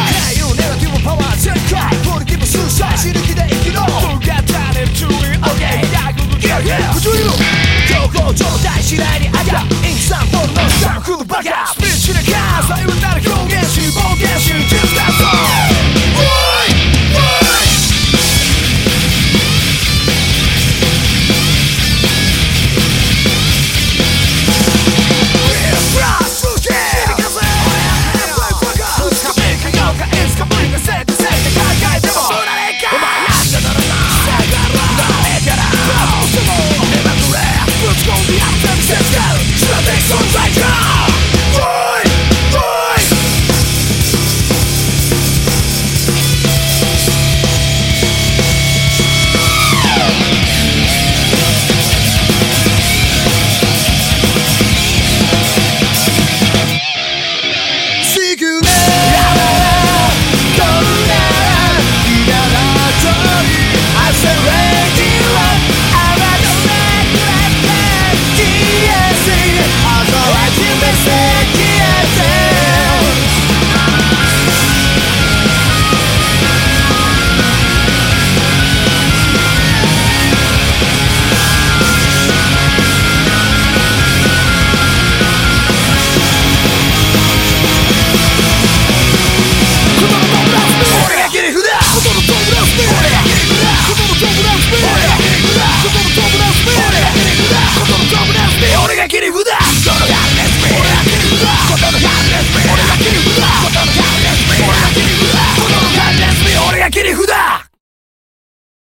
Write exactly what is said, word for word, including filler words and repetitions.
はいよネガティブパワー全開ポジティブ崇拝死ぬ気で生きろ動画タレントに OK 大学ギャギャ不自由強行状態次第に上がインスタントのスタンフルバカスピーチでカー左右なる表現し冒険し実